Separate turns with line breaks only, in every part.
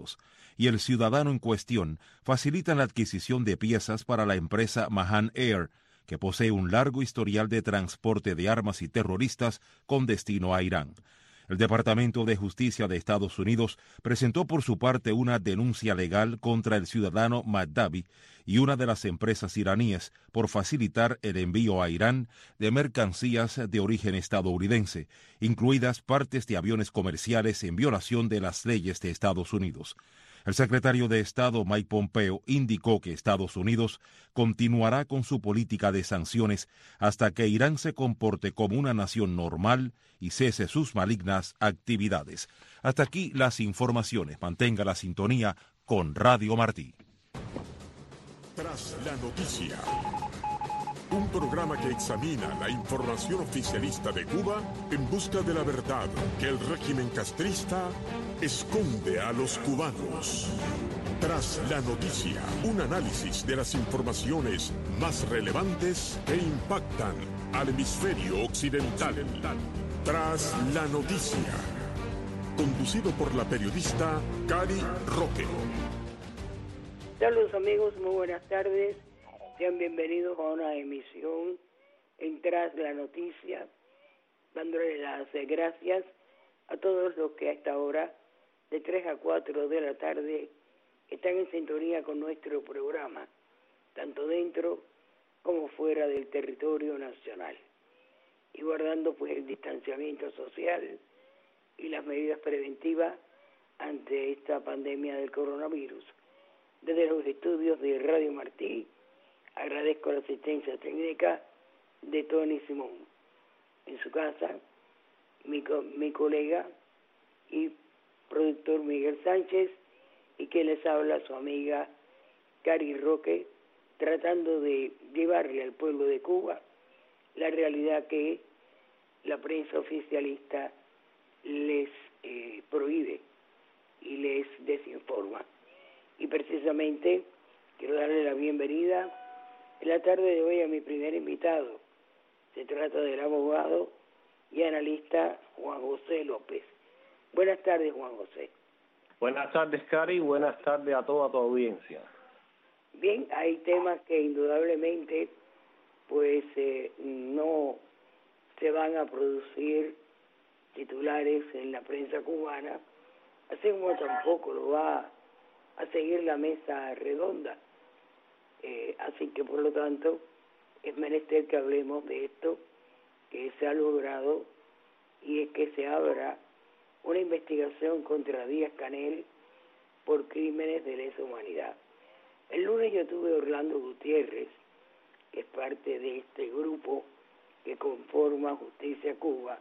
Unidos, y el ciudadano en cuestión facilitan la adquisición de piezas para la empresa Mahan Air, que posee un largo historial de transporte de armas y terroristas con destino a Irán. El Departamento de Justicia de Estados Unidos presentó por su parte una denuncia legal contra el ciudadano Mahdavi y una de las empresas iraníes por facilitar el envío a Irán de mercancías de origen estadounidense, incluidas partes de aviones comerciales en violación de las leyes de Estados Unidos. El secretario de Estado Mike Pompeo indicó que Estados Unidos continuará con su política de sanciones hasta que Irán se comporte como una nación normal y cese sus malignas actividades. Hasta aquí las informaciones. Mantenga la sintonía con Radio Martí.
Tras la noticia, un programa que examina la información oficialista de Cuba en busca de la verdad que el régimen castrista esconde a los cubanos. Tras la noticia, un análisis de las informaciones más relevantes que impactan al hemisferio occidental. Tras la noticia, conducido por la periodista Cari Roque.
Saludos amigos, muy buenas tardes. Sean bienvenidos a una emisión en Tras la Noticia, dándole las gracias a todos los que a esta hora, de 3 a 4 de la tarde, están en sintonía con nuestro programa, tanto dentro como fuera del territorio nacional, y guardando pues el distanciamiento social y las medidas preventivas ante esta pandemia del coronavirus. Desde los estudios de Radio Martí, agradezco la asistencia técnica de Tony Simón. En su casa, mi colega y productor Miguel Sánchez, y que les habla su amiga Cari Roque, tratando de llevarle al pueblo de Cuba la realidad que la prensa oficialista les prohíbe y les desinforma. Y precisamente quiero darle la bienvenida en la tarde de hoy a mi primer invitado. Se trata del abogado y analista Juan José López. Buenas tardes, Juan José.
Buenas tardes, Cari. Buenas tardes a toda tu audiencia.
Bien, hay temas que indudablemente pues no se van a producir titulares en la prensa cubana, así como tampoco lo va a seguir la mesa redonda. Así que por lo tanto es menester que hablemos de esto que se ha logrado, y es que se abra una investigación contra Díaz-Canel por crímenes de lesa humanidad. El lunes yo tuve a Orlando Gutiérrez, que es parte de este grupo que conforma Justicia Cuba,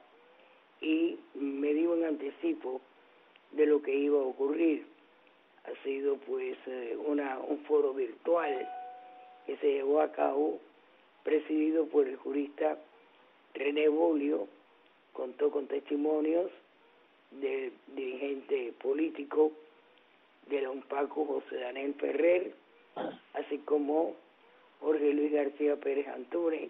y me dio un anticipo de lo que iba a ocurrir. Ha sido pues un foro virtual que se llevó a cabo, presidido por el jurista René Bolio. Contó con testimonios del dirigente político de la UNPACO, José Daniel Ferrer, así como Jorge Luis García Pérez Antúnez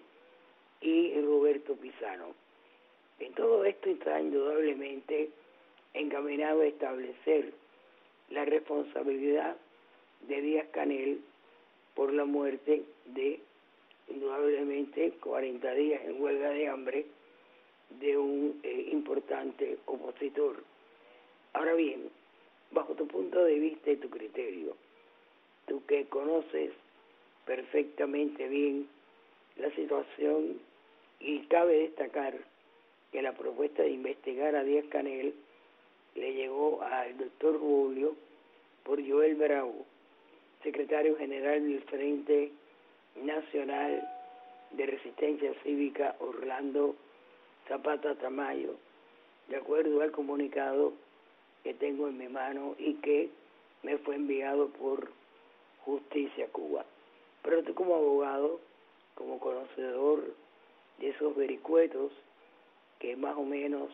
y Roberto Pisano. En todo esto está indudablemente encaminado a establecer la responsabilidad de Díaz-Canel por la muerte de, indudablemente, 40 días en huelga de hambre de un importante opositor. Ahora bien, bajo tu punto de vista y tu criterio, tú que conoces perfectamente bien la situación, y cabe destacar que la propuesta de investigar a Díaz-Canel le llegó al doctor Julio por Joel Bravo, secretario general del Frente Nacional de Resistencia Cívica Orlando Zapata Tamayo, de acuerdo al comunicado que tengo en mi mano y que me fue enviado por Justicia Cuba. Pero tú, como abogado, como conocedor de esos vericuetos que más o menos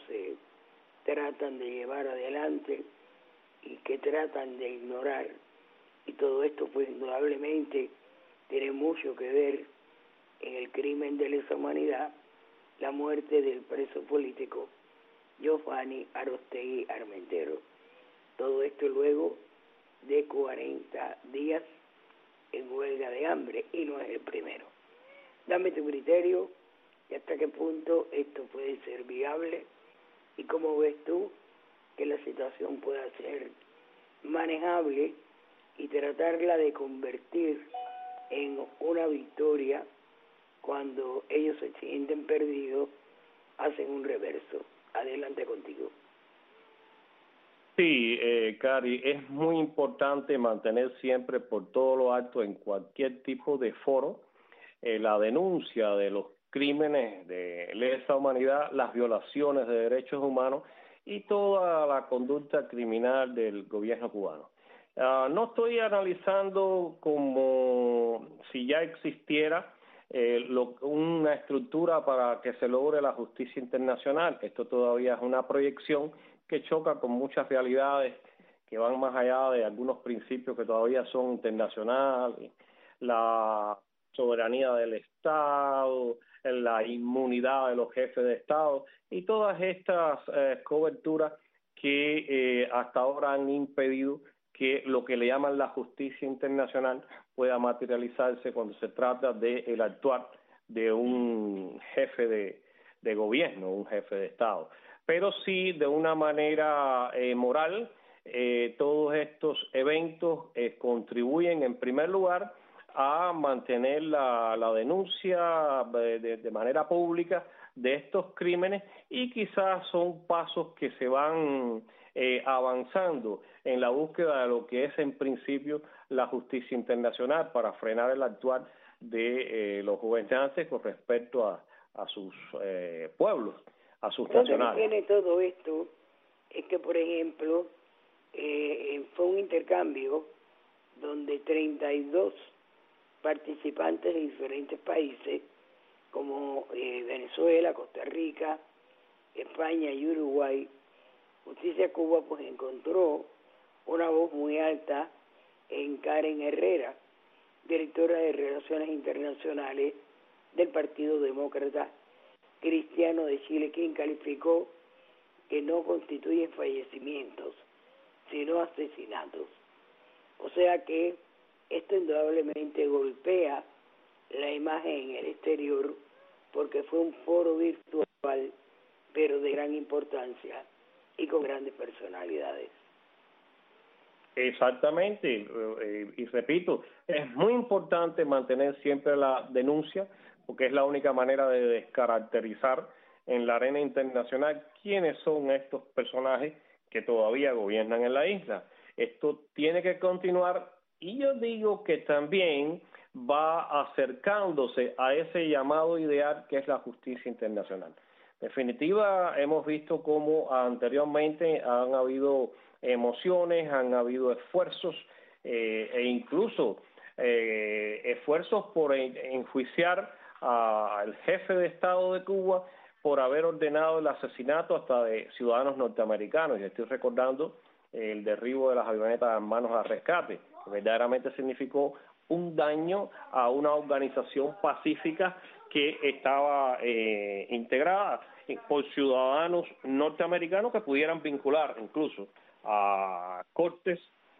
tratan de llevar adelante y que tratan de ignorar, y todo esto pues indudablemente tiene mucho que ver en el crimen de lesa humanidad, la muerte del preso político Giovanni Aróstegui Armentero. Todo esto luego de 40 días en huelga de hambre, y no es el primero. Dame tu criterio y hasta qué punto esto puede ser viable, y cómo ves tú que la situación pueda ser manejable y tratarla de convertir en una victoria. Cuando ellos se sienten perdidos, hacen un reverso. Adelante contigo.
Sí, Cari, es muy importante mantener siempre por todo lo alto en cualquier tipo de foro la denuncia de los crímenes de lesa humanidad, las violaciones de derechos humanos y toda la conducta criminal del gobierno cubano. No estoy analizando como si ya existiera una estructura para que se logre la justicia internacional. Esto todavía es una proyección que choca con muchas realidades que van más allá de algunos principios que todavía son internacionales, la soberanía del Estado, la inmunidad de los jefes de Estado y todas estas coberturas que hasta ahora han impedido que lo que le llaman la justicia internacional pueda materializarse cuando se trata de el actuar de un jefe de gobierno, un jefe de Estado. Pero sí, de una manera moral, todos estos eventos contribuyen en primer lugar a mantener la denuncia de manera pública de estos crímenes, y quizás son pasos que se van avanzando en la búsqueda de lo que es en principio la justicia internacional para frenar el actuar de los gobernantes con respecto a sus pueblos, a sus nacionales.
Lo que tiene todo esto es que, por ejemplo, fue un intercambio donde 32 participantes de diferentes países como Venezuela, Costa Rica, España y Uruguay, Justicia Cuba pues encontró una voz muy alta en Karen Herrera, directora de Relaciones Internacionales del Partido Demócrata Cristiano de Chile, quien calificó que no constituyen fallecimientos, sino asesinatos. O sea que esto indudablemente golpea la imagen en el exterior, porque fue un foro virtual, pero de gran importancia y con grandes personalidades.
Exactamente, y repito, es muy importante mantener siempre la denuncia, porque es la única manera de descaracterizar en la arena internacional quiénes son estos personajes que todavía gobiernan en la isla. Esto tiene que continuar, y yo digo que también va acercándose a ese llamado ideal que es la justicia internacional. En definitiva, hemos visto cómo anteriormente han habido emociones, han habido esfuerzos e incluso esfuerzos por enjuiciar al jefe de Estado de Cuba por haber ordenado el asesinato hasta de ciudadanos norteamericanos. Y estoy recordando el derribo de las avionetas Hermanos al Rescate, que verdaderamente significó un daño a una organización pacífica que estaba integrada por ciudadanos norteamericanos que pudieran vincular incluso a cortes,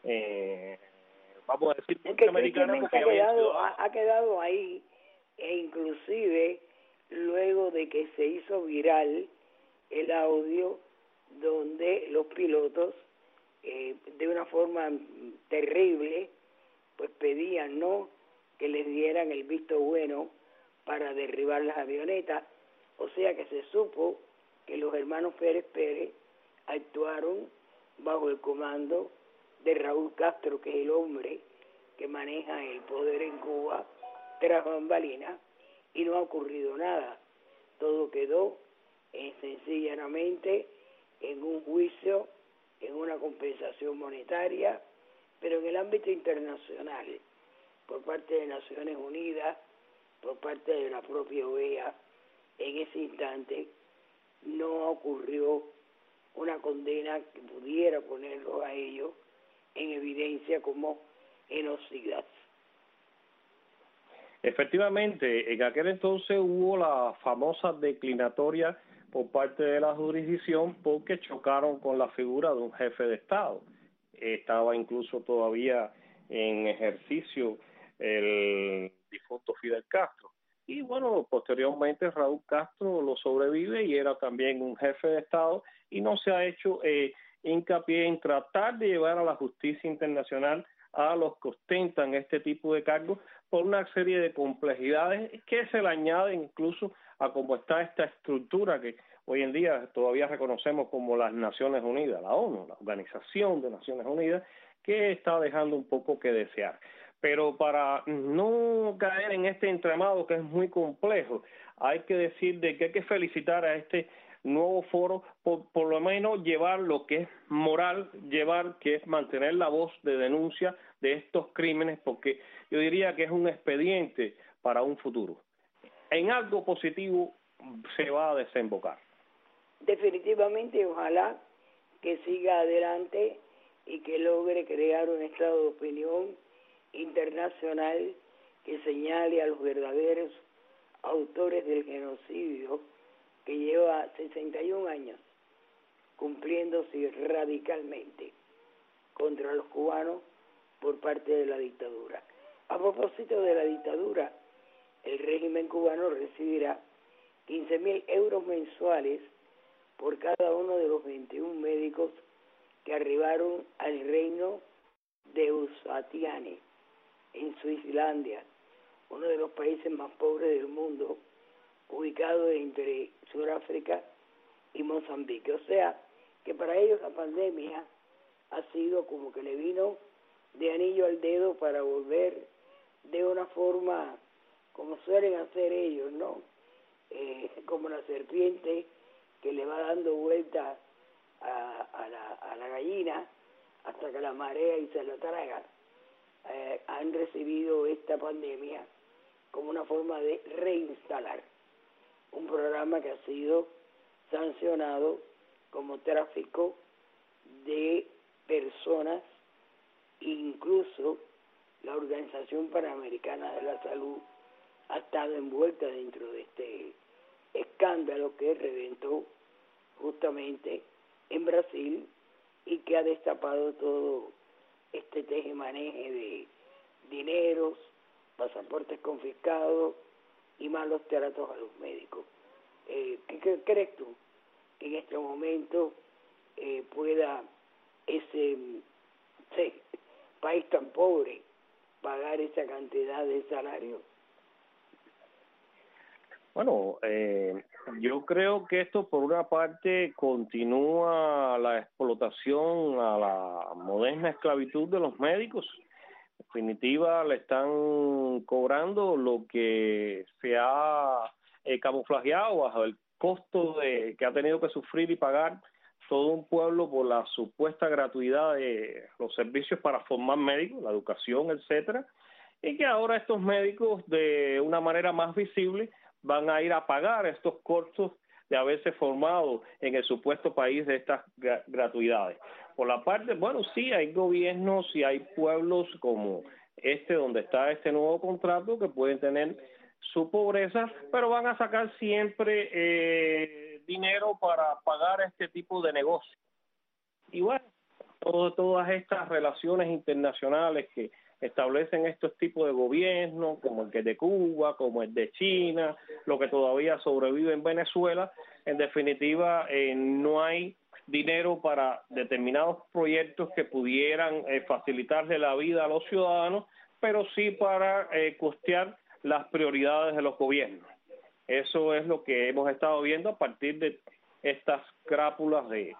vamos a decir, norteamericanas, porque
ha quedado ahí, e inclusive luego de que se hizo viral el audio donde los pilotos de una forma terrible pues pedían que les dieran el visto bueno para derribar las avionetas. O sea que se supo que los hermanos Pérez Pérez actuaron bajo el comando de Raúl Castro, que es el hombre que maneja el poder en Cuba tras bambalinas, y no ha ocurrido nada. Todo quedó sencillamente en un juicio, en una compensación monetaria, pero en el ámbito internacional, por parte de Naciones Unidas, por parte de la propia OEA, en ese instante no ocurrió una condena que pudiera ponerlos a ellos en evidencia como genocidas.
Efectivamente, en aquel entonces hubo la famosa declinatoria por parte de la jurisdicción porque chocaron con la figura de un jefe de Estado. estaba incluso todavía en ejercicio el difunto Fidel Castro. Y bueno, posteriormente Raúl Castro lo sobrevive y era también un jefe de Estado, y no se ha hecho hincapié en tratar de llevar a la justicia internacional a los que ostentan este tipo de cargos por una serie de complejidades que se le añaden incluso a cómo está esta estructura que hoy en día todavía reconocemos como las Naciones Unidas, la ONU, la Organización de Naciones Unidas, que está dejando un poco que desear. Pero para no caer en este entramado que es muy complejo, hay que decir de que hay que felicitar a este nuevo foro por lo menos llevar lo que es moral, que es mantener la voz de denuncia de estos crímenes, porque yo diría que es un expediente para un futuro. En algo positivo se va a desembocar.
Definitivamente, ojalá que siga adelante y que logre crear un estado de opinión internacional que señale a los verdaderos autores del genocidio que lleva 61 años cumpliéndose radicalmente contra los cubanos por parte de la dictadura. A propósito de la dictadura, el régimen cubano recibirá 15.000 euros mensuales por cada uno de los 21 médicos que arribaron al reino de Usatiane, en Suizilandia, uno de los países más pobres del mundo, ubicado entre Sudáfrica y Mozambique. O sea, que para ellos la pandemia ha sido como que le vino de anillo al dedo para volver de una forma como suelen hacer ellos, ¿no? Como la serpiente que le va dando vuelta a la gallina hasta que la marea y se la traga. Han recibido esta pandemia como una forma de reinstalar un programa que ha sido sancionado como tráfico de personas. Incluso la Organización Panamericana de la Salud ha estado envuelta dentro de este escándalo que reventó justamente en Brasil y que ha destapado todo este tejemaneje de dineros, pasaportes confiscados y malos tratos a los médicos. ¿Qué crees tú que en este momento pueda ese país tan pobre pagar esa cantidad de salario?
Bueno, yo creo que esto por una parte continúa la explotación a la moderna esclavitud de los médicos. En definitiva, le están cobrando lo que se ha camuflajeado bajo el costo que ha tenido que sufrir y pagar todo un pueblo por la supuesta gratuidad de los servicios para formar médicos, la educación, etcétera, y que ahora estos médicos de una manera más visible van a ir a pagar estos costos de haberse formado en el supuesto país de estas gratuidades. Por la parte, bueno, sí, hay gobiernos y hay pueblos como donde está este nuevo contrato, que pueden tener su pobreza, pero van a sacar siempre dinero para pagar este tipo de negocio. Y bueno, todas estas relaciones internacionales que establecen estos tipos de gobiernos, como el que es de Cuba, como el de China, lo que todavía sobrevive en Venezuela, en definitiva no hay dinero para determinados proyectos que pudieran facilitarle la vida a los ciudadanos, pero sí para costear las prioridades de los gobiernos. Eso es lo que hemos estado viendo a partir de estas crápulas de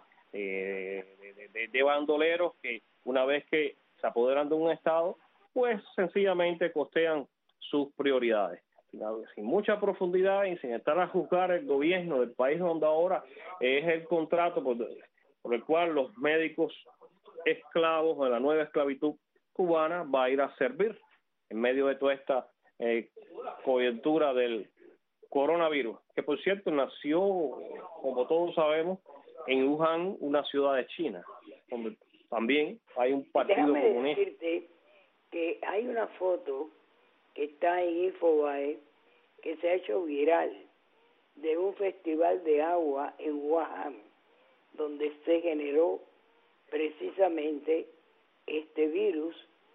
bandoleros que una vez que se apoderan de un Estado, pues sencillamente costean sus prioridades. Sin mucha profundidad y sin estar a juzgar el gobierno del país donde ahora es el contrato por el cual los médicos esclavos de la nueva esclavitud cubana va a ir a servir en medio de toda esta coyuntura del coronavirus, que por cierto nació, como todos sabemos, en Wuhan, una ciudad de China, donde también hay un partido comunista.
Déjame decirte que hay una foto que está en Infobae que se ha hecho viral de un festival de agua en Wuhan, donde se generó precisamente este virus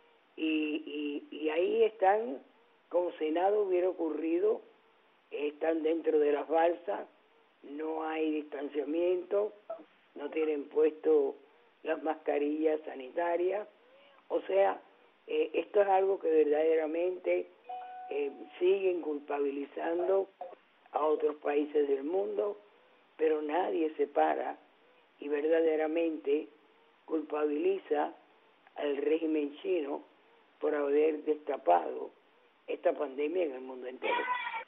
y ahí están como si nada hubiera ocurrido, están dentro de las balsas, no hay distanciamiento, no tienen puesto las mascarillas sanitarias, o sea, esto es algo que verdaderamente siguen culpabilizando a otros países del mundo, pero nadie se para y verdaderamente culpabiliza al régimen chino por haber destapado esta pandemia en el mundo entero.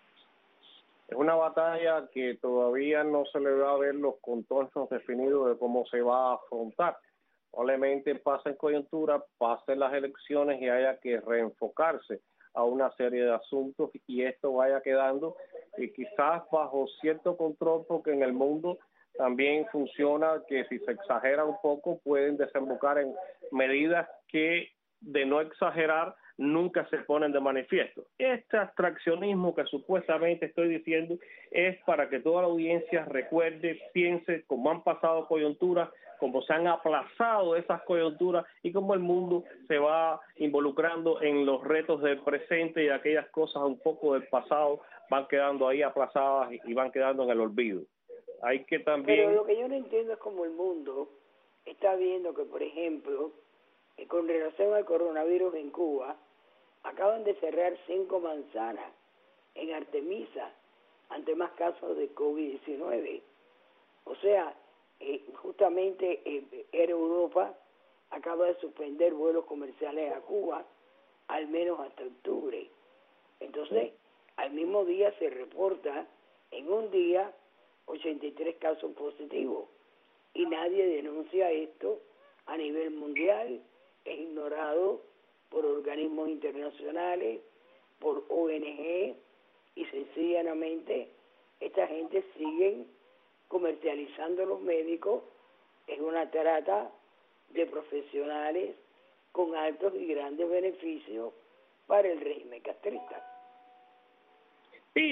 Es una batalla que todavía no se le va a ver los contornos definidos de cómo se va a afrontar. Probablemente pasen coyuntura, pasen las elecciones y haya que reenfocarse a una serie de asuntos y esto vaya quedando y quizás bajo cierto control, porque en el mundo también funciona que si se exagera un poco pueden desembocar en medidas que de no exagerar nunca se ponen de manifiesto. Este abstraccionismo que supuestamente estoy diciendo es para que toda la audiencia recuerde, piense cómo han pasado coyunturas, cómo se han aplazado esas coyunturas y cómo el mundo se va involucrando en los retos del presente y aquellas cosas un poco del pasado van quedando ahí aplazadas y van quedando en el olvido. Hay que también...
Pero lo que yo no entiendo es cómo el mundo está viendo que, por ejemplo, con relación al coronavirus en Cuba, acaban de cerrar 5 manzanas en Artemisa ante más casos de COVID-19. O sea, justamente Air Europa acaba de suspender vuelos comerciales a Cuba, al menos hasta octubre. Entonces, al mismo día se reporta en un día 83 casos positivos y nadie denuncia esto a nivel mundial, es ignorado por organismos internacionales, por ONG y sencillamente esta gente sigue comercializando a los médicos, es una trata de profesionales con altos y grandes beneficios para el régimen castrista.
Sí,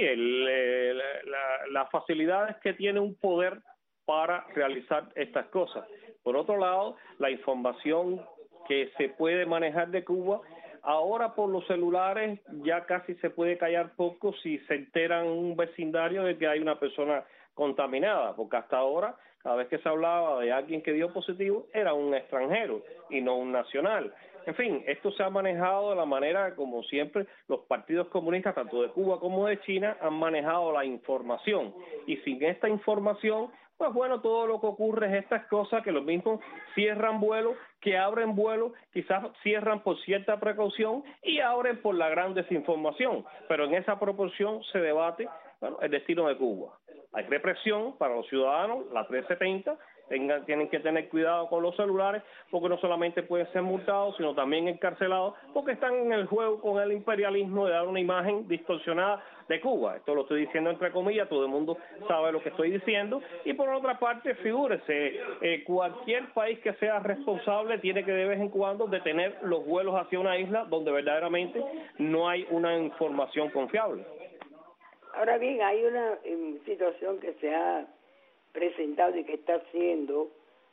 las facilidades que tiene un poder para realizar estas cosas. Por otro lado, la información que se puede manejar de Cuba, ahora por los celulares ya casi se puede callar poco si se enteran un vecindario de que hay una persona contaminada, porque hasta ahora, cada vez que se hablaba de alguien que dio positivo, era un extranjero y no un nacional. En fin, esto se ha manejado de la manera como siempre los partidos comunistas, tanto de Cuba como de China, han manejado la información. Y sin esta información, pues bueno, todo lo que ocurre es estas cosas, que los mismos cierran vuelos, que abren vuelos, quizás cierran por cierta precaución y abren por la gran desinformación. Pero en esa proporción se debate, bueno, el destino de Cuba. Hay represión para los ciudadanos, la 370, tienen que tener cuidado con los celulares, porque no solamente pueden ser multados, sino también encarcelados, porque están en el juego con el imperialismo de dar una imagen distorsionada de Cuba. Esto lo estoy diciendo entre comillas, todo el mundo sabe lo que estoy diciendo. Y por otra parte, figúrese, cualquier país que sea responsable tiene que de vez en cuando detener los vuelos hacia una isla donde verdaderamente no hay una información confiable.
Ahora bien, hay una situación que se ha presentado y que está siendo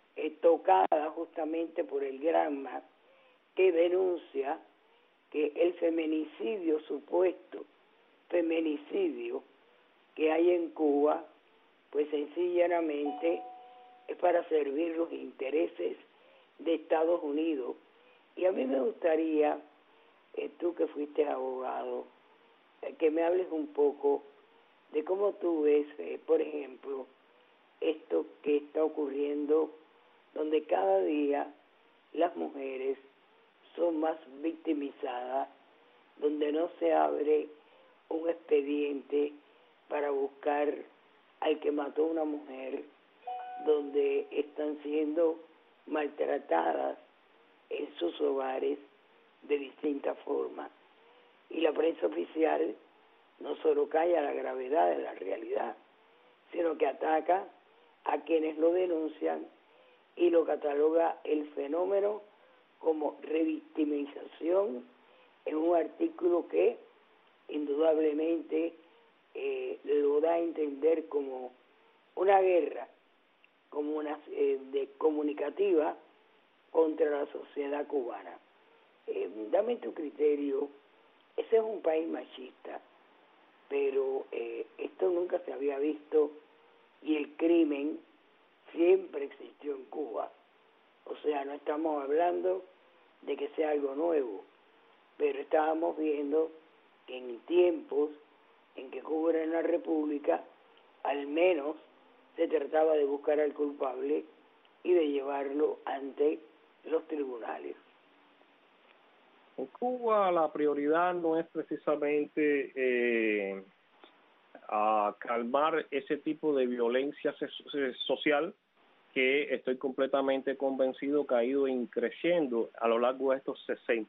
tocada justamente por el Granma, que denuncia que el feminicidio, supuesto feminicidio que hay en Cuba, pues sencillamente es para servir los intereses de Estados Unidos. Y a mí me gustaría, tú que fuiste abogado, que me hables un poco de cómo tú ves, por ejemplo, esto que está ocurriendo, donde cada día las mujeres son más victimizadas, donde no se abre un expediente para buscar al que mató a una mujer, donde están siendo maltratadas en sus hogares de distintas formas. Y la prensa oficial no solo calla la gravedad de la realidad, sino que ataca a quienes lo denuncian y lo cataloga el fenómeno como revictimización en un artículo que indudablemente lo da a entender como una guerra, como una de comunicativa contra la sociedad cubana. Dame tu criterio. Ese es un país machista, pero esto nunca se había visto y el crimen siempre existió en Cuba. O sea, no estamos hablando de que sea algo nuevo, pero estábamos viendo que en tiempos en que Cuba era una república, al menos se trataba de buscar al culpable y de llevarlo ante los tribunales.
En Cuba la prioridad no es precisamente a calmar ese tipo de violencia social que estoy completamente convencido que ha ido creciendo a lo largo de estos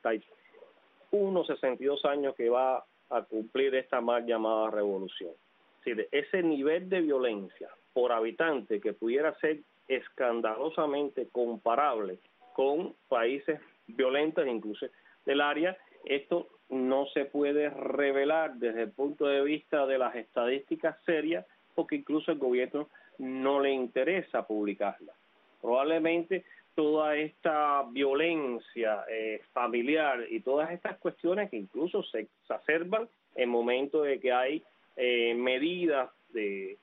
62 años que va a cumplir esta mal llamada revolución. Es decir, ese nivel de violencia por habitante que pudiera ser escandalosamente comparable con países violentos, incluso del área, esto no se puede revelar desde el punto de vista de las estadísticas serias, porque incluso el gobierno no le interesa publicarla. Probablemente toda esta violencia familiar y todas estas cuestiones que incluso se exacerban en momentos de que hay medidas de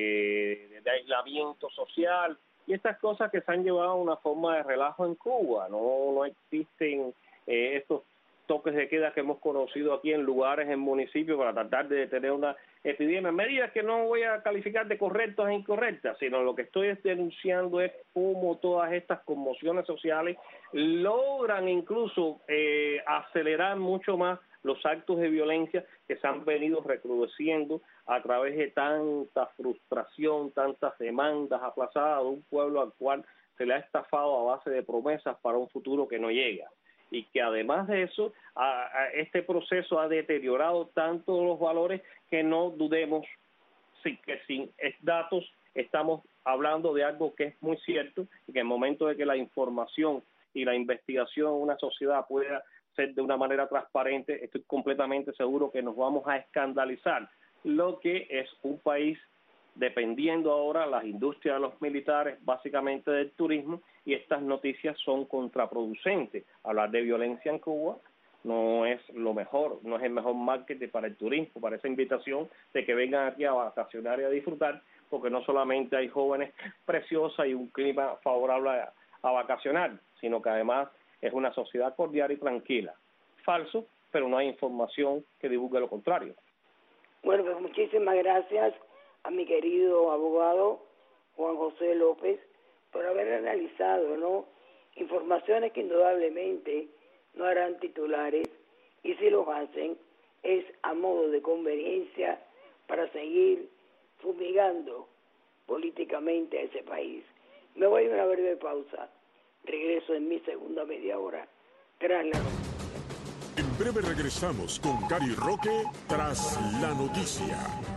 aislamiento social y estas cosas que se han llevado a una forma de relajo en Cuba. No existen estos toques de queda que hemos conocido aquí en lugares, en municipios, para tratar de detener una epidemia. Medidas que no voy a calificar de correctas e incorrectas, sino lo que estoy denunciando es cómo todas estas conmociones sociales logran incluso acelerar mucho más los actos de violencia que se han venido recrudeciendo a través de tanta frustración, tantas demandas aplazadas de un pueblo al cual se le ha estafado a base de promesas para un futuro que no llega. Y que además de eso, este proceso ha deteriorado tanto los valores que no dudemos que sin datos estamos hablando de algo que es muy cierto y que en el momento de que la información y la investigación en una sociedad pueda ser de una manera transparente, estoy completamente seguro que nos vamos a escandalizar lo que es un país dependiendo ahora las industrias de los militares, básicamente del turismo, y estas noticias son contraproducentes. Hablar de violencia en Cuba no es lo mejor, no es el mejor marketing para el turismo, para esa invitación de que vengan aquí a vacacionar y a disfrutar, porque no solamente hay jóvenes preciosas y un clima favorable a vacacionar, sino que además es una sociedad cordial y tranquila. Falso, pero no hay información que divulgue lo contrario.
Bueno, pues muchísimas gracias a mi querido abogado Juan José López por haber analizado, ¿no?, informaciones que indudablemente no harán titulares, y si los hacen es a modo de conveniencia para seguir fumigando políticamente a ese país. Me voy a una breve pausa. Regreso en mi segunda media hora tras la noticia.
En breve regresamos con Cari Roque tras la noticia.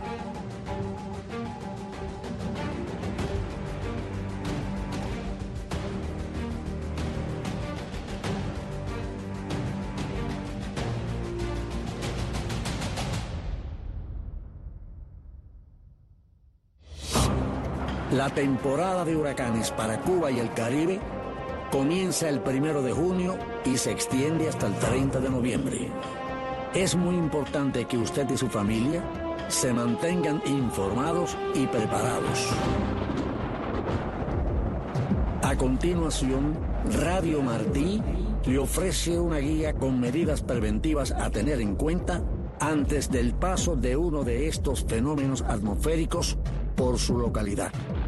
La temporada de huracanes para Cuba y el Caribe comienza el 1 de junio y se extiende hasta el 30 de noviembre. Es muy importante que usted y su familia se mantengan informados y preparados. A continuación, Radio Martí le ofrece una guía con medidas preventivas a tener en cuenta antes del paso de uno de estos fenómenos atmosféricos por su localidad.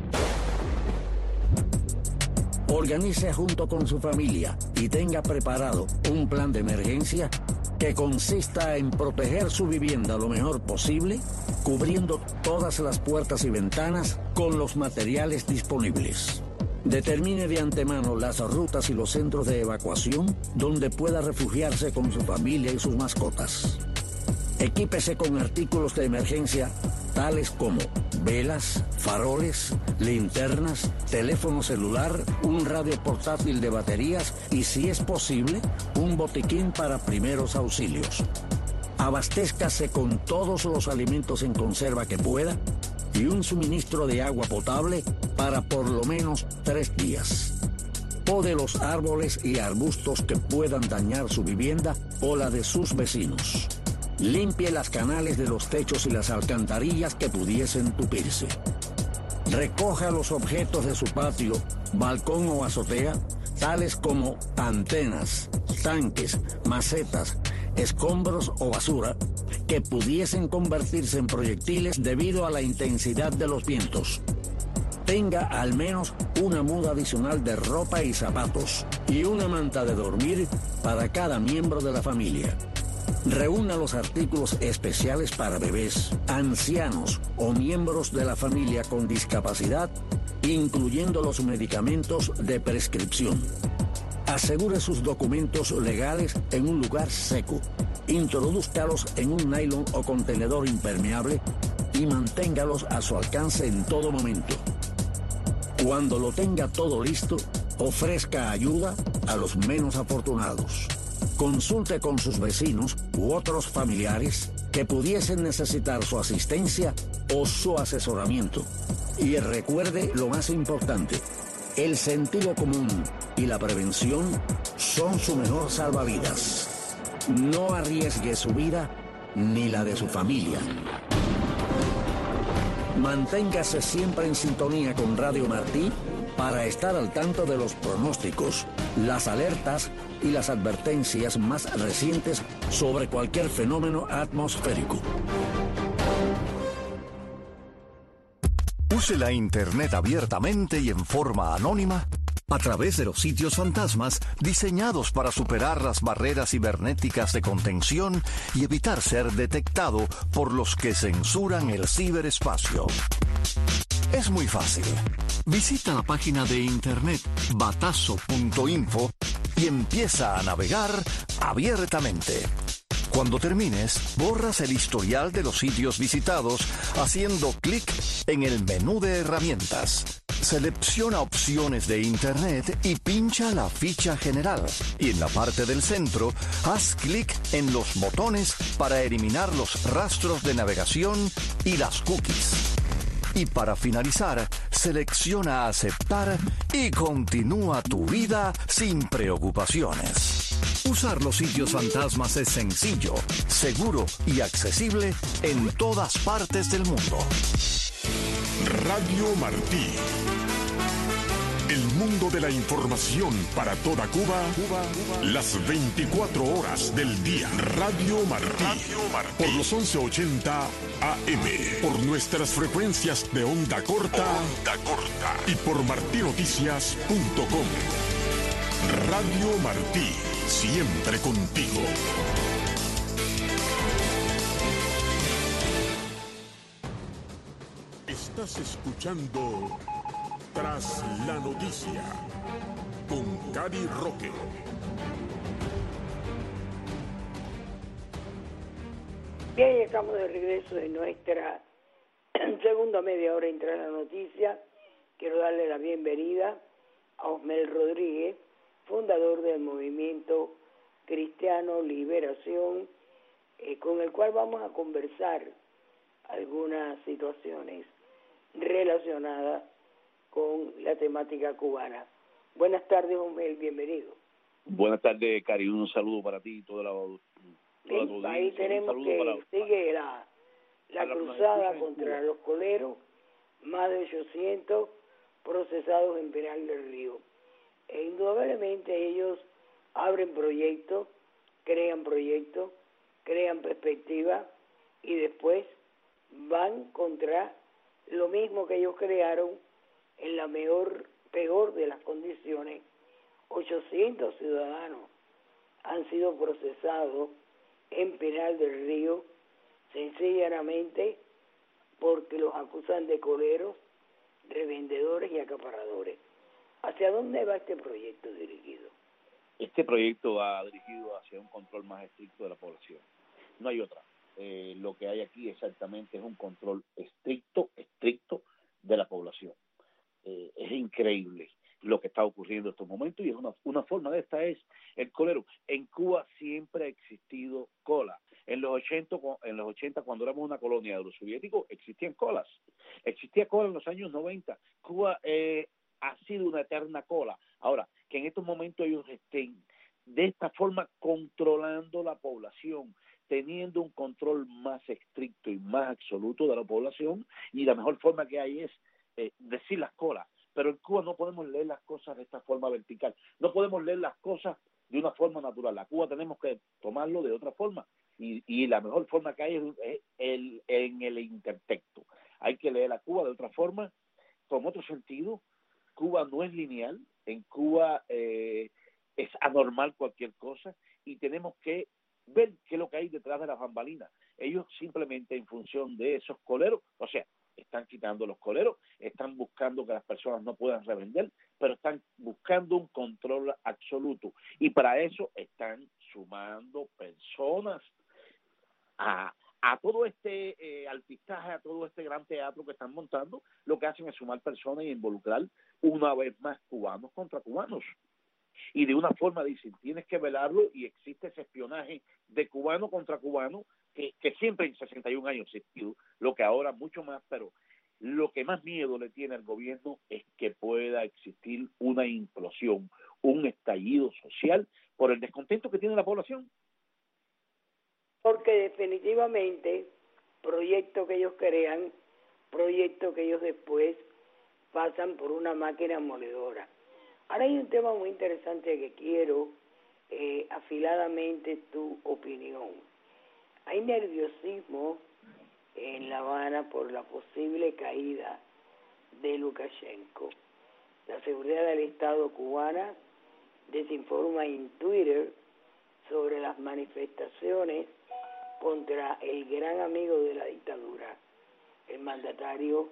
Organice junto con su familia y tenga preparado un plan de emergencia que consista en proteger su vivienda lo mejor posible, cubriendo todas las puertas y ventanas con los materiales disponibles. Determine de antemano las rutas y los centros de evacuación donde pueda refugiarse con su familia y sus mascotas. Equípese con artículos de emergencia tales como velas, faroles, linternas, teléfono celular, un radio portátil de baterías y, si es posible, un botiquín para primeros auxilios. Abastézcase con todos los alimentos en conserva que pueda y un suministro de agua potable para por lo menos 3 días. Pode los árboles y arbustos que puedan dañar su vivienda o la de sus vecinos. Limpie las canales de los techos y las alcantarillas que pudiesen tupirse. Recoja los objetos de su patio, balcón o azotea, tales como antenas, tanques, macetas, escombros o basura, que pudiesen convertirse en proyectiles debido a la intensidad de los vientos. Tenga al menos una muda adicional de ropa y zapatos y una manta de dormir para cada miembro de la familia. Reúna los artículos especiales para bebés, ancianos o miembros de la familia con discapacidad, incluyendo los medicamentos de prescripción. Asegure sus documentos legales en un lugar seco. Introdúzcalos en un nylon o contenedor impermeable y manténgalos a su alcance en todo momento. Cuando lo tenga todo listo, ofrezca ayuda a los menos afortunados. Consulte con sus vecinos u otros familiares que pudiesen necesitar su asistencia o su asesoramiento. Y recuerde lo más importante, el sentido común y la prevención son su mejor salvavidas. No arriesgue su vida ni la de su familia. Manténgase siempre en sintonía con Radio Martí para estar al tanto de los pronósticos, las alertas y las advertencias más recientes sobre cualquier fenómeno atmosférico.
Use la Internet abiertamente y en forma anónima a través de los sitios fantasmas diseñados para superar las barreras cibernéticas de contención y evitar ser detectado por los que censuran el ciberespacio. Es muy fácil. Visita la página de internet batazo.info y empieza a navegar abiertamente. Cuando termines, borras el historial de los sitios visitados haciendo clic en el menú de herramientas. Selecciona opciones de Internet y pincha la ficha general. Y en la parte del centro, haz clic en los botones para eliminar los rastros de navegación y las cookies. Y para finalizar, selecciona aceptar y continúa tu vida sin preocupaciones. Usar los sitios fantasmas es sencillo, seguro y accesible en todas partes del mundo.
Radio Martí. El mundo de la información para toda Cuba, las 24 horas del día. Radio Martí. Por los 1180 AM. Por nuestras frecuencias de onda corta. Y por martinoticias.com. Radio Martí. Siempre contigo. Estás escuchando Tras la Noticia con Cari Roque.
Bien, estamos de regreso en nuestra segunda media hora en Tras la Noticia. Quiero darle la bienvenida a Osmel Rodríguez, fundador del Movimiento Cristiano Liberación, con el cual vamos a conversar algunas situaciones relacionadas con la temática cubana. Buenas tardes, Osmel, bienvenido.
Buenas tardes, Cari, un saludo para ti y toda la
Bien, ahí tenemos que sigue la cruzada contra los coleros, más de 800 procesados en Penal del Río. E indudablemente ellos abren proyectos, crean perspectivas y después van contra lo mismo que ellos crearon en la peor de las condiciones. 800 ciudadanos han sido procesados en Penal del Río sencillamente porque los acusan de coleros, revendedores y acaparadores. ¿Hacia dónde va este proyecto dirigido?
Este proyecto va dirigido hacia un control más estricto de la población. No hay otra. Lo que hay aquí exactamente es un control estricto de la población. Es increíble lo que está ocurriendo en estos momentos y es una forma de esta es el colero. En Cuba siempre ha existido cola. En los 80 cuando éramos una colonia de los soviéticos existían colas. Existía cola en los años 90. Cuba ha sido una eterna cola. Ahora, que en estos momentos ellos estén de esta forma controlando la población, teniendo un control más estricto y más absoluto de la población, y la mejor forma que hay es decir las cosas. Pero en Cuba no podemos leer las cosas de esta forma vertical, no podemos leer las cosas de una forma natural. A Cuba tenemos que tomarlo de otra forma, y la mejor forma que hay es en el intertexto. Hay que leer a Cuba de otra forma, con otro sentido. Cuba no es lineal, en Cuba es anormal cualquier cosa, y tenemos que ver qué es lo que hay detrás de las bambalinas. Ellos simplemente en función de esos coleros, o sea, están quitando los coleros, están buscando que las personas no puedan revender, pero están buscando un control absoluto, y para eso están sumando personas a todo este artistaje, a todo este gran teatro que están montando. Lo que hacen es sumar personas y involucrar una vez más cubanos contra cubanos. Y de una forma dicen, tienes que velarlo, y existe ese espionaje de cubano contra cubano que siempre en 61 años ha existido, lo que ahora mucho más, pero lo que más miedo le tiene al gobierno es que pueda existir una implosión, un estallido social por el descontento que tiene la población.
Porque definitivamente, proyectos que ellos crean, proyectos que ellos después pasan por una máquina moledora. Ahora hay un tema muy interesante que quiero afiladamente tu opinión. Hay nerviosismo en La Habana por la posible caída de Lukashenko. La seguridad del Estado cubana desinforma en Twitter sobre las manifestaciones contra el gran amigo de la dictadura, el mandatario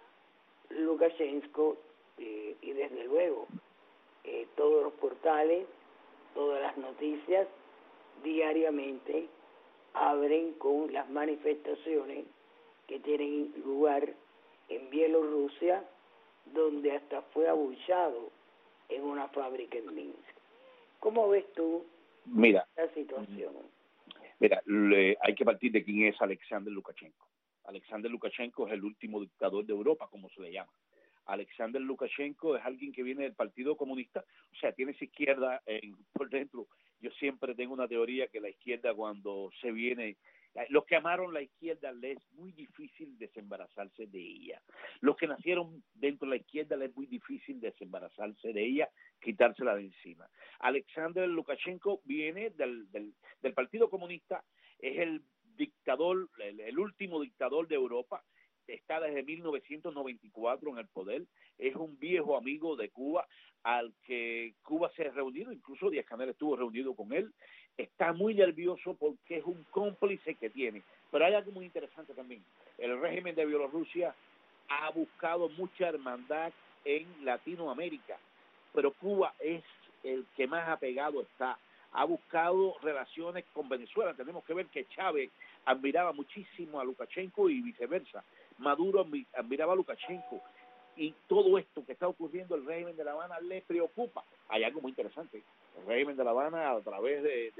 Lukashenko, y desde luego todos los portales, todas las noticias diariamente abren con las manifestaciones que tienen lugar en Bielorrusia, donde hasta fue abuchado en una fábrica en Minsk. ¿Cómo ves tú esta situación?
Mira, hay que partir de quién es Alexander Lukashenko. Alexander Lukashenko es el último dictador de Europa, como se le llama. Alexander Lukashenko es alguien que viene del Partido Comunista, o sea, tiene esa izquierda por dentro. Yo siempre tengo una teoría que la izquierda, cuando se viene, los que amaron la izquierda, les es muy difícil desembarazarse de ella. Los que nacieron dentro de la izquierda, les es muy difícil desembarazarse de ella, quitársela de encima. Alexander Lukashenko viene del Partido Comunista, es el dictador, el último dictador de Europa. Está desde 1994 en el poder, es un viejo amigo de Cuba, al que Cuba se ha reunido, incluso Díaz-Canel estuvo reunido con él. Está muy nervioso porque es un cómplice que tiene. Pero hay algo muy interesante también. El régimen de Bielorrusia ha buscado mucha hermandad en Latinoamérica, pero Cuba es el que más apegado está. Ha buscado relaciones con Venezuela. Tenemos que ver que Chávez admiraba muchísimo a Lukashenko y viceversa. Maduro admiraba a Lukashenko, y todo esto que está ocurriendo, el régimen de La Habana le preocupa. Hay algo muy interesante. El régimen de La Habana, a través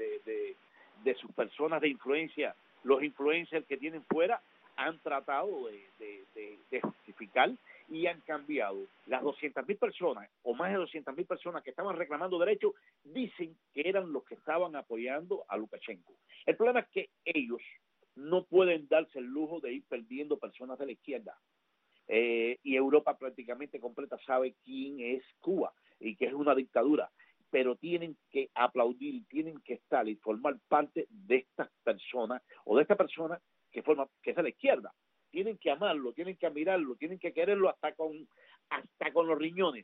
de sus personas de influencia, los influencers que tienen fuera, han tratado de justificar y han cambiado. Las 200.000 personas, o más de 200.000 personas que estaban reclamando derechos, dicen que eran los que estaban apoyando a Lukashenko. El problema es que ellos no pueden darse el lujo de ir perdiendo personas de la izquierda. Y Europa prácticamente completa sabe quién es Cuba y que es una dictadura, pero tienen que aplaudir, tienen que estar y formar parte de estas personas, o de esta persona que es de la izquierda. Tienen que amarlo, tienen que admirarlo, tienen que quererlo hasta con los riñones.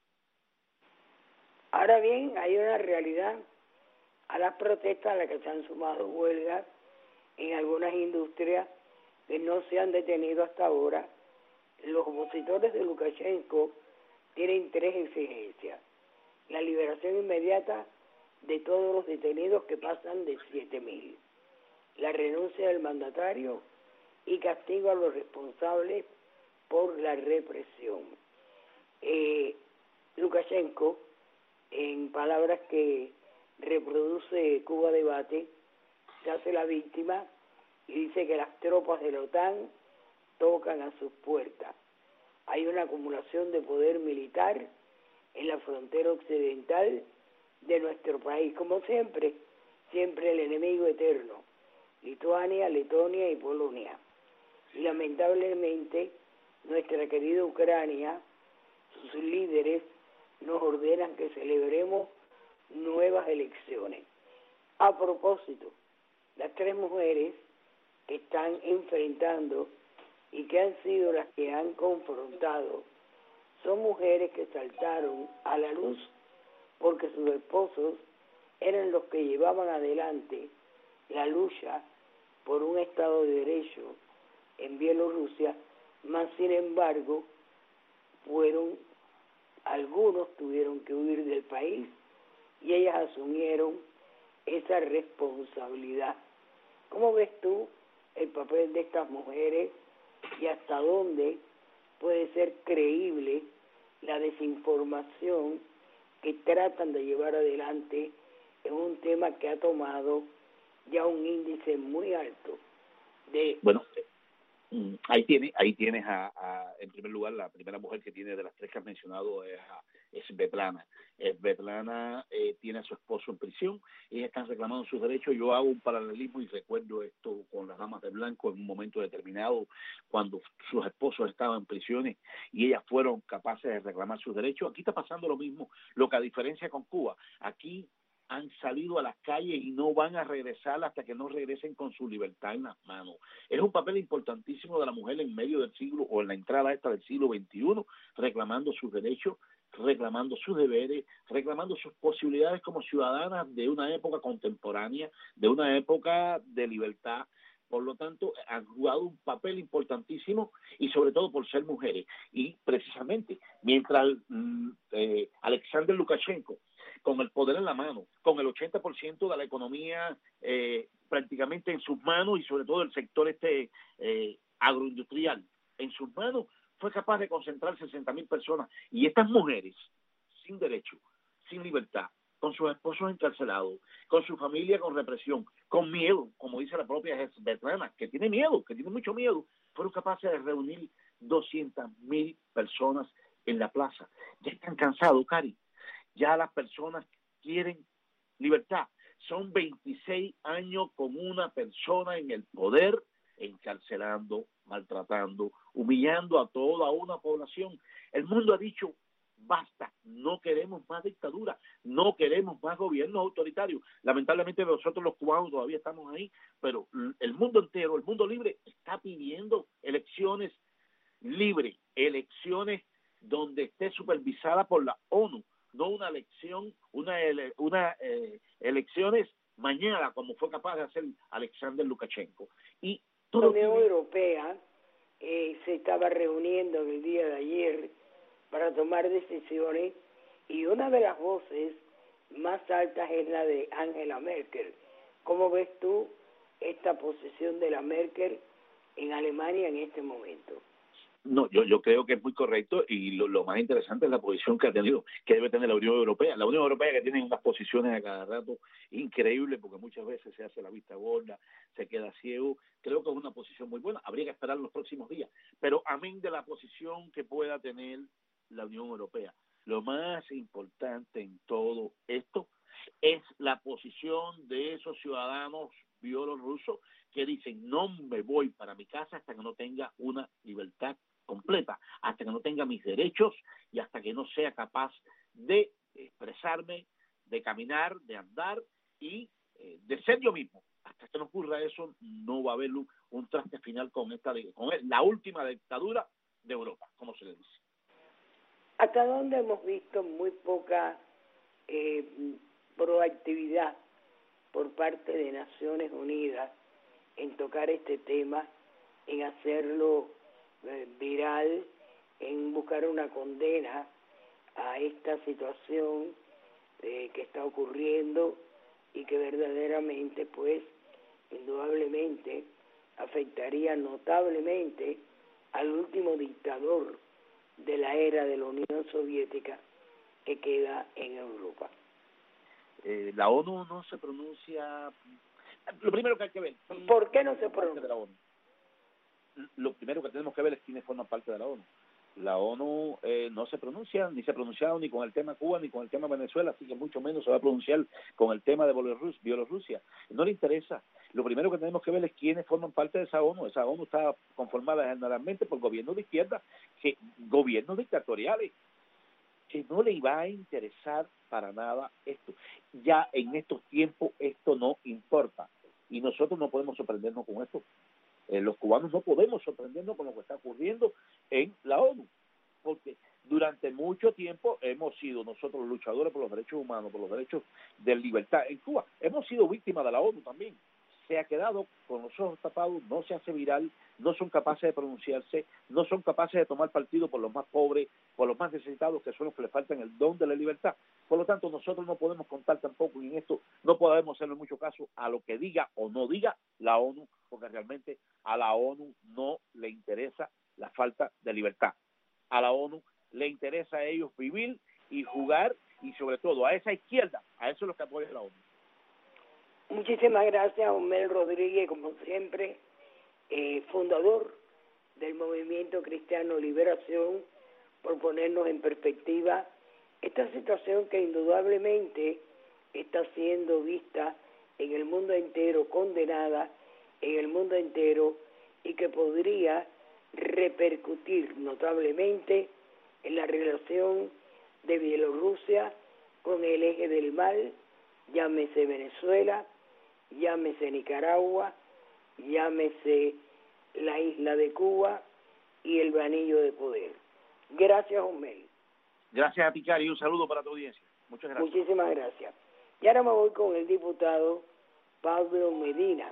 Ahora bien, hay una realidad. A las protestas a las que se han sumado huelgas en algunas industrias que no se han detenido hasta ahora, los opositores de Lukashenko tienen 3 exigencias: la liberación inmediata de todos los detenidos, que pasan de 7.000, la renuncia del mandatario y castigo a los responsables por la represión. Lukashenko, en palabras que reproduce Cuba Debate, se hace la víctima y dice que las tropas de la OTAN tocan a sus puertas. Hay una acumulación de poder militar en la frontera occidental de nuestro país, como siempre el enemigo eterno, Lituania, Letonia y Polonia. Y lamentablemente nuestra querida Ucrania, sus líderes nos ordenan que celebremos nuevas elecciones. A propósito, las 3 mujeres que están enfrentando y que han sido las que han confrontado son mujeres que saltaron a la luz porque sus esposos eran los que llevaban adelante la lucha por un Estado de Derecho en Bielorrusia, más sin embargo algunos tuvieron que huir del país y ellas asumieron esa responsabilidad. ¿Cómo ves tú el papel de estas mujeres y hasta dónde puede ser creíble la desinformación que tratan de llevar adelante en un tema que ha tomado ya un índice muy alto de...
Bueno, ahí tienes en primer lugar, la primera mujer que tiene de las 3 que has mencionado es Svetlana. Svetlana tiene a su esposo en prisión, ellas están reclamando sus derechos. Yo hago un paralelismo y recuerdo esto con las damas de blanco en un momento determinado, cuando sus esposos estaban en prisiones y ellas fueron capaces de reclamar sus derechos. Aquí está pasando lo mismo, lo que a diferencia con Cuba, aquí han salido a las calles y no van a regresar hasta que no regresen con su libertad en las manos. Es un papel importantísimo de la mujer en medio del siglo, o en la entrada esta del siglo XXI, reclamando sus derechos, reclamando sus deberes, reclamando sus posibilidades como ciudadanas de una época contemporánea, de una época de libertad. Por lo tanto, han jugado un papel importantísimo y sobre todo por ser mujeres. Y precisamente, mientras Alexander Lukashenko, con el poder en la mano, con el 80% de la economía prácticamente en sus manos y sobre todo el sector agroindustrial en sus manos, fue capaz de concentrar 60.000 personas. Y estas mujeres, sin derecho, sin libertad, con sus esposos encarcelados, con su familia con represión, con miedo, como dice la propia Svetlana, que tiene miedo, que tiene mucho miedo, fueron capaces de reunir 200.000 personas en la plaza. Ya están cansados, Cari. Ya las personas quieren libertad. Son 26 años con una persona en el poder, encarcelando, maltratando, humillando a toda una población. El mundo ha dicho, basta, no queremos más dictadura, no queremos más gobiernos autoritarios. Lamentablemente nosotros los cubanos todavía estamos ahí, pero el mundo entero, el mundo libre, está pidiendo elecciones libres, elecciones donde esté supervisada por la ONU, no una elección, elecciones mañana, como fue capaz de hacer Alexander Lukashenko. Y
la Unión Europea se estaba reuniendo el día de ayer para tomar decisiones y una de las voces más altas es la de Angela Merkel. ¿Cómo ves tú esta posición de la Merkel en Alemania en este momento?
No, yo creo que es muy correcto y lo más interesante es la posición que ha tenido, que debe tener la Unión Europea. La Unión Europea, que tiene unas posiciones a cada rato increíbles, porque muchas veces se hace la vista gorda, se queda ciego. Creo que es una posición muy buena. Habría que esperar los próximos días. Pero amén de la posición que pueda tener la Unión Europea, lo más importante en todo esto es la posición de esos ciudadanos bielorrusos que dicen, no me voy para mi casa hasta que no tenga una libertad completa, hasta que no tenga mis derechos y hasta que no sea capaz de expresarme, de caminar, de andar y de ser yo mismo. Hasta que no ocurra eso, no va a haber un traste final con la última dictadura de Europa, como se le dice.
¿Hasta dónde hemos visto muy poca proactividad por parte de Naciones Unidas en tocar este tema, en hacerlo viral, en buscar una condena a esta situación que está ocurriendo y que verdaderamente, pues, indudablemente afectaría notablemente al último dictador de la era de la Unión Soviética que queda en Europa?
La ONU no se pronuncia. Lo primero que hay que ver.
¿Por qué no se pronuncia?
De la ONU. Lo primero que tenemos que ver es quiénes forman parte de la ONU. La ONU no se pronuncia, ni se ha pronunciado ni con el tema Cuba ni con el tema Venezuela, así que mucho menos se va a pronunciar con el tema de Bielorrusia. No le interesa. Lo primero que tenemos que ver es quiénes forman parte de esa ONU. Esa ONU está conformada generalmente por gobiernos de izquierda, gobiernos dictatoriales, que no le va a interesar para nada esto. Ya en estos tiempos esto no importa y nosotros no podemos sorprendernos con esto. Los cubanos no podemos sorprendernos con lo que está ocurriendo en la ONU, porque durante mucho tiempo hemos sido nosotros luchadores por los derechos humanos, por los derechos de libertad en Cuba. Hemos sido víctimas de la ONU también. Se ha quedado con los ojos tapados, no se hace viral, no son capaces de pronunciarse, no son capaces de tomar partido por los más pobres, por los más necesitados, que son los que le faltan el don de la libertad. Por lo tanto, nosotros no podemos contar tampoco, y en esto no podemos hacerle mucho caso a lo que diga o no diga la ONU, porque realmente a la ONU no le interesa la falta de libertad. A la ONU le interesa a ellos vivir y jugar, y sobre todo a esa izquierda, a eso es lo que apoya la ONU.
Muchísimas gracias, Homel Rodríguez, como siempre, fundador del Movimiento Cristiano Liberación, por ponernos en perspectiva esta situación que indudablemente está siendo vista en el mundo entero, condenada en el mundo entero, y que podría repercutir notablemente en la relación de Bielorrusia con el eje del mal, llámese Venezuela, llámese Nicaragua, llámese la isla de Cuba y el anillo de poder. Gracias, Homel.
Gracias a ti, Cari, y un saludo para tu audiencia. Muchas gracias.
Muchísimas gracias. Y ahora me voy con el diputado Pablo Medina,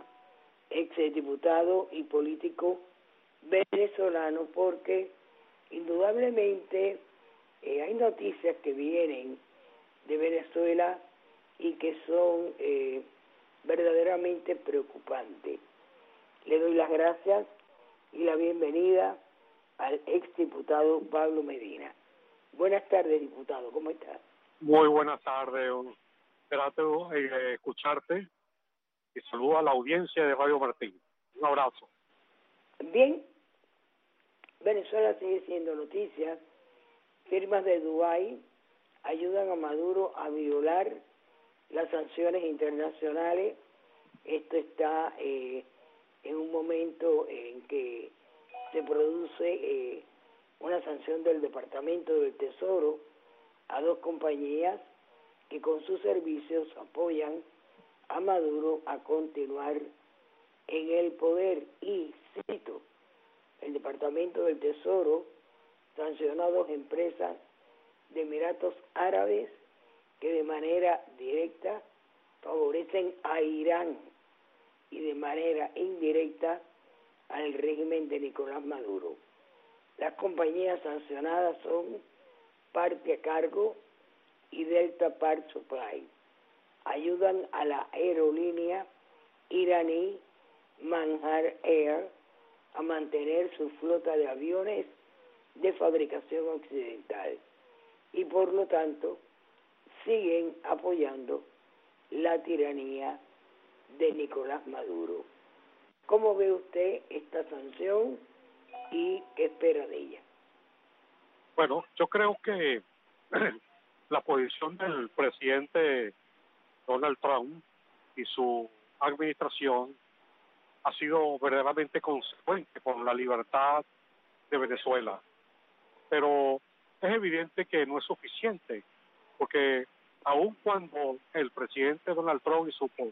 exdiputado y político venezolano, porque indudablemente hay noticias que vienen de Venezuela y que son verdaderamente preocupantes. Le doy las gracias y la bienvenida al exdiputado Pablo Medina. Buenas tardes, diputado, ¿cómo está?
Muy buenas tardes, trato de escucharte y saludo a la audiencia de Radio Martín. Un abrazo.
Bien, Venezuela sigue siendo noticia. Firmas de Dubái ayudan a Maduro a violar las sanciones internacionales. Esto está en un momento en que se produce una sanción del Departamento del Tesoro a dos compañías que con sus servicios apoyan a Maduro a continuar en el poder. Y cito, el Departamento del Tesoro sancionó a dos empresas de Emiratos Árabes que de manera directa favorecen a Irán y de manera indirecta al régimen de Nicolás Maduro. Las compañías sancionadas son Parte a Cargo y Delta Part Supply. Ayudan a la aerolínea iraní Manhar Air a mantener su flota de aviones de fabricación occidental y por lo tanto siguen apoyando la tiranía de Nicolás Maduro. ¿Cómo ve usted esta sanción y qué espera de ella?
Bueno, yo creo que la posición del presidente Donald Trump y su administración ha sido verdaderamente consecuente con la libertad de Venezuela. Pero es evidente que no es suficiente, porque aun cuando el presidente Donald Trump y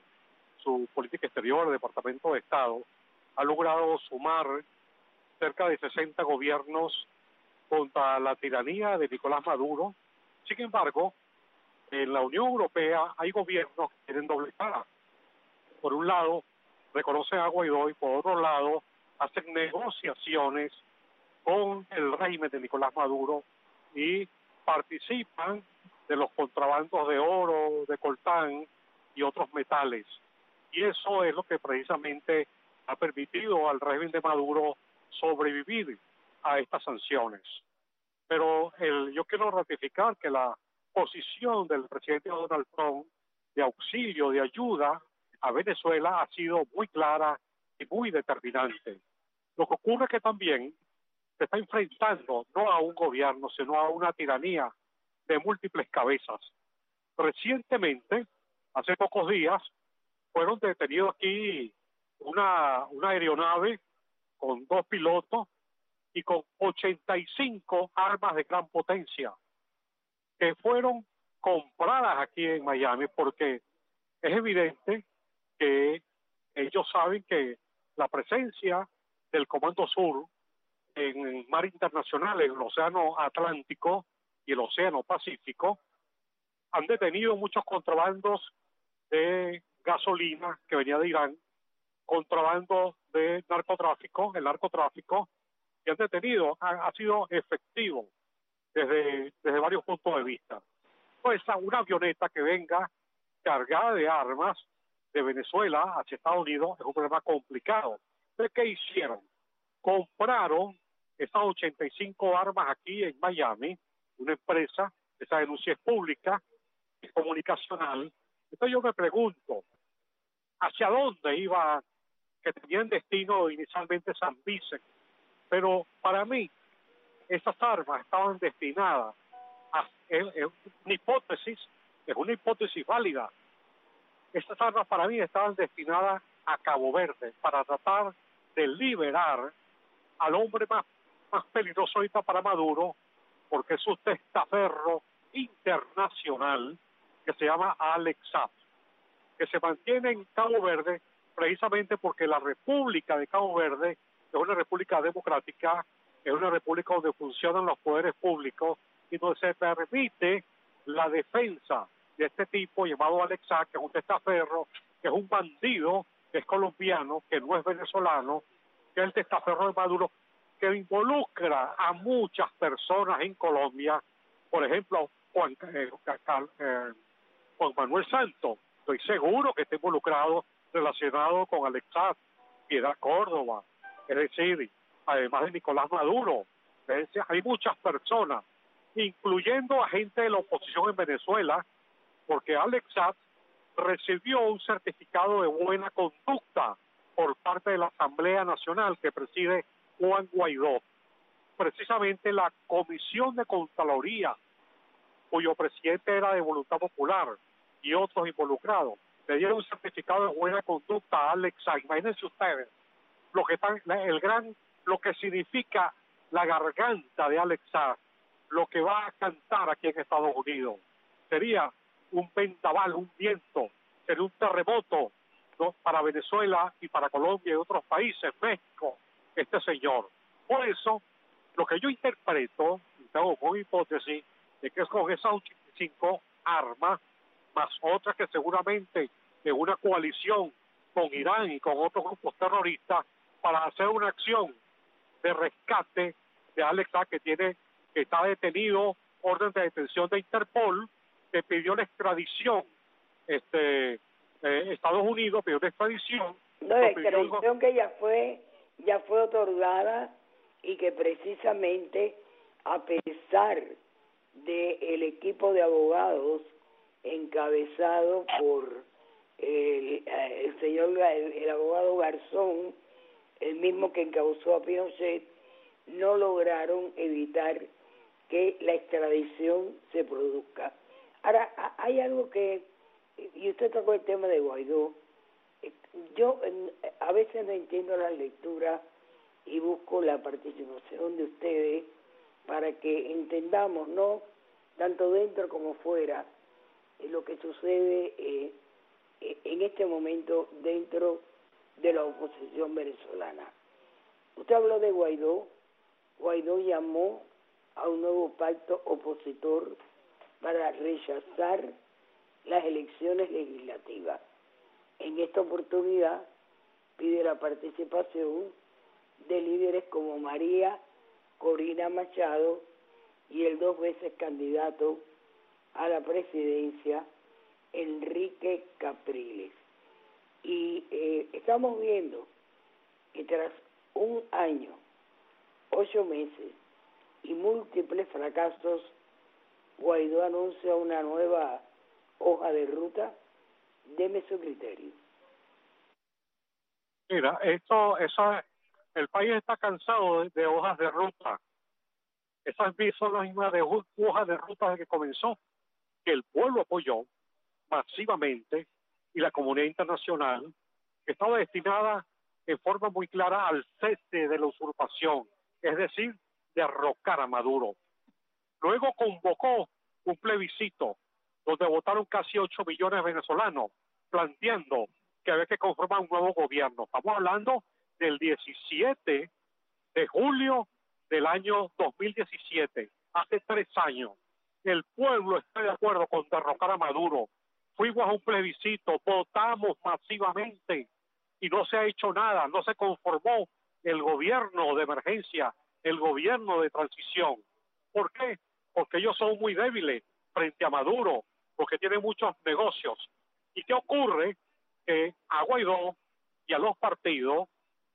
su política exterior, el Departamento de Estado, ha logrado sumar cerca de 60 gobiernos contra la tiranía de Nicolás Maduro, sin embargo, en la Unión Europea hay gobiernos que tienen doble cara. Por un lado, reconocen a Guaidó y por otro lado, hacen negociaciones con el régimen de Nicolás Maduro y participan de los contrabandos de oro, de coltán y otros metales. Y eso es lo que precisamente ha permitido al régimen de Maduro sobrevivir a estas sanciones. Pero yo quiero ratificar que la posición del presidente Donald Trump de auxilio, de ayuda a Venezuela ha sido muy clara y muy determinante. Lo que ocurre es que también se está enfrentando no a un gobierno, sino a una tiranía de múltiples cabezas. Recientemente, hace pocos días, fueron detenidos aquí una aeronave con 2 pilotos y con 85 armas de gran potencia que fueron compradas aquí en Miami, porque es evidente que ellos saben que la presencia del Comando Sur en el mar internacional, en el Océano Atlántico y el Océano Pacífico, han detenido muchos contrabandos de gasolina que venía de Irán, contrabando de narcotráfico, el narcotráfico, que han detenido, ha sido efectivo desde varios puntos de vista. Pues una avioneta que venga cargada de armas de Venezuela hacia Estados Unidos es un problema complicado. Entonces, ¿qué hicieron? Compraron esas 85 armas aquí en Miami, una empresa, esa denuncia es pública, es comunicacional. Entonces yo me pregunto, ¿hacia dónde iba, que tenían destino inicialmente San Vicente? Pero para mí, esas armas estaban destinadas es una hipótesis válida. Estas armas para mí estaban destinadas a Cabo Verde, para tratar de liberar al hombre más peligroso ahorita para Maduro, porque es un testaferro internacional que se llama Alex Saab, que se mantiene en Cabo Verde precisamente porque la República de Cabo Verde es una república democrática, es una república donde funcionan los poderes públicos y donde se permite la defensa de este tipo llamado Alex Saab, que es un testaferro, que es un bandido, que es colombiano, que no es venezolano, que es el testaferro de Maduro, que involucra a muchas personas en Colombia. Por ejemplo, Juan Manuel Santos, estoy seguro que está involucrado, relacionado con Alex Saab, Piedad Córdoba, es decir, además de Nicolás Maduro. Es decir, hay muchas personas, incluyendo a gente de la oposición en Venezuela, porque Alex Saab recibió un certificado de buena conducta por parte de la Asamblea Nacional que preside Juan Guaidó. Precisamente la Comisión de Contraloría, cuyo presidente era de Voluntad Popular, y otros involucrados, le dieron un certificado de buena conducta a Alex Saab. Imagínense ustedes lo que significa la garganta de Alex Saab, lo que va a cantar aquí en Estados Unidos. Sería un vendaval, un viento, sería un terremoto, ¿no?, para Venezuela y para Colombia y otros países, México, este señor. Por eso, lo que yo interpreto, y tengo como hipótesis, de que es con esas 85 armas, más otras que seguramente de una coalición con Irán y con otros grupos terroristas, para hacer una acción de rescate de Alex Saab, que está detenido, orden de detención de Interpol, que pidió la extradición, Estados Unidos pidió la extradición.
No, la extradición que ya fue otorgada, y que precisamente a pesar del equipo de abogados encabezado por el señor, el abogado Garzón, el mismo que encausó a Pinochet, no lograron evitar que la extradición se produzca. Ahora, hay algo que, y usted tocó el tema de Guaidó, yo a veces no entiendo las lecturas y busco la participación de ustedes para que entendamos, ¿no?, tanto dentro como fuera, lo que sucede en este momento dentro de la oposición venezolana. Usted habló de Guaidó. Guaidó llamó a un nuevo pacto opositor para rechazar las elecciones legislativas. En esta oportunidad pide la participación de líderes como María Corina Machado y el 2 veces candidato a la presidencia, Enrique Capriles. Y estamos viendo que tras un año, 8 meses y múltiples fracasos, Guaidó anuncia una nueva hoja de ruta. Deme su criterio.
Mira, eso El país está cansado de hojas de ruta. Esas son las mismas de hojas de ruta desde que comenzó, que el pueblo apoyó masivamente y la comunidad internacional, que estaba destinada en forma muy clara al cese de la usurpación, es decir, derrocar a Maduro. Luego convocó un plebiscito donde votaron casi 8 millones de venezolanos, planteando que había que conformar un nuevo gobierno. Estamos hablando del 17 de julio del año 2017, hace 3 años. El pueblo está de acuerdo con derrocar a Maduro. Fuimos a un plebiscito, votamos masivamente y no se ha hecho nada, no se conformó el gobierno de emergencia, el gobierno de transición. ¿Por qué? Porque ellos son muy débiles frente a Maduro, porque tienen muchos negocios. ¿Y qué ocurre? Que a Guaidó y a los partidos,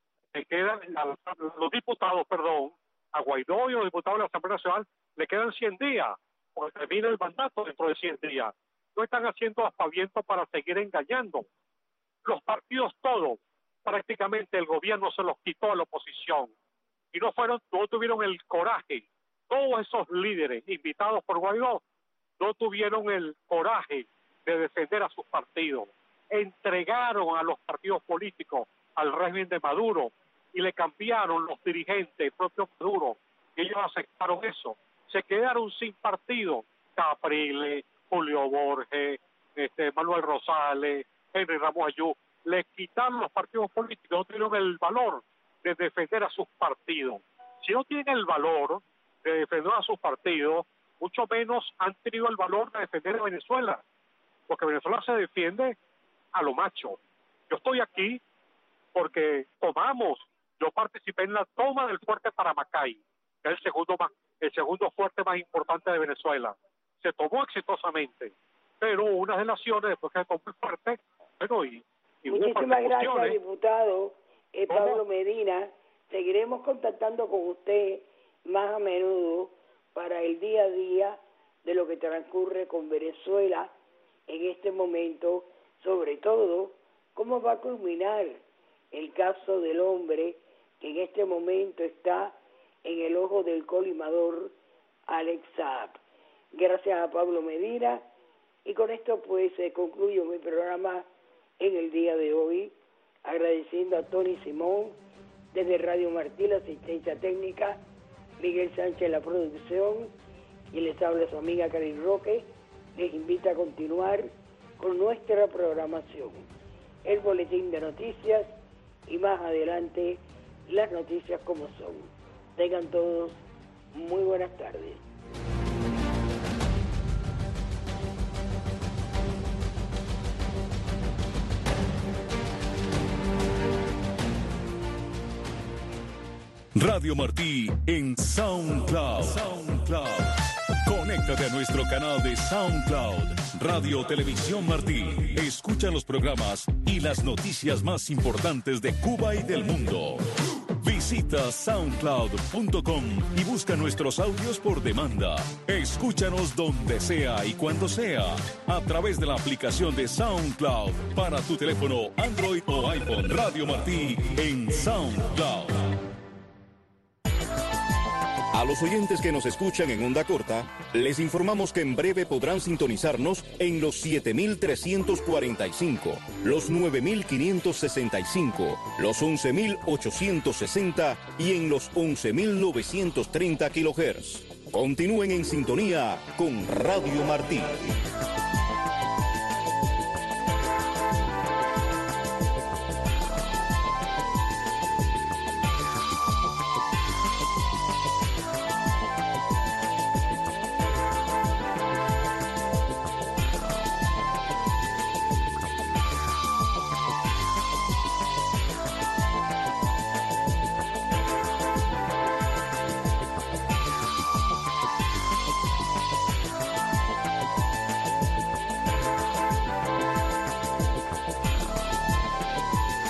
los diputados, a Guaidó y a los diputados de la Asamblea Nacional le quedan 100 días, porque termina el mandato dentro de 100 días. No están haciendo aspavientos para seguir engañando. Los partidos todos, prácticamente el gobierno se los quitó a la oposición y no tuvieron el coraje. Todos esos líderes invitados por Guaidó no tuvieron el coraje de defender a sus partidos. Entregaron a los partidos políticos al régimen de Maduro y le cambiaron los dirigentes, el propio Maduro, y ellos aceptaron eso. Se quedaron sin partido. Capriles, Julio Borges, Manuel Rosales, Henry Ramos Ayú, le quitaron los partidos políticos, no tuvieron el valor de defender a sus partidos. Si no tienen el valor de defender a sus partidos, mucho menos han tenido el valor de defender a Venezuela, porque Venezuela se defiende a lo macho. Yo estoy aquí porque yo participé en la toma del fuerte Paramacay, que es el segundo fuerte más importante de Venezuela. Se tomó exitosamente, pero hubo unas delaciones después que se tomó el fuerte, y
muchísimas gracias, diputado Pablo Medina. Seguiremos contactando con usted más a menudo para el día a día de lo que transcurre con Venezuela en este momento, sobre todo cómo va a culminar el caso del hombre que en este momento está en el ojo del colimador, Alex Saab. Gracias a Pablo Medina, y con esto pues concluyo mi programa en el día de hoy, agradeciendo a Tony Simón desde Radio Martí, la asistencia técnica, Miguel Sánchez la producción, y les habla su amiga Karin Roque. Les invita a continuar con nuestra programación, el boletín de noticias y más adelante las noticias como son. Tengan todos muy buenas tardes.
Radio Martí en SoundCloud. Conéctate a nuestro canal de SoundCloud, Radio Televisión Martí. Escucha los programas y las noticias más importantes de Cuba y del mundo. Visita soundcloud.com y busca nuestros audios por demanda. Escúchanos donde sea y cuando sea, a través de la aplicación de SoundCloud para tu teléfono Android o iPhone. Radio Martí en SoundCloud.
A los oyentes que nos escuchan en onda corta, les informamos que en breve podrán sintonizarnos en los 7.345, los 9.565, los 11.860 y en los 11.930 kHz. Continúen en sintonía con Radio Martí.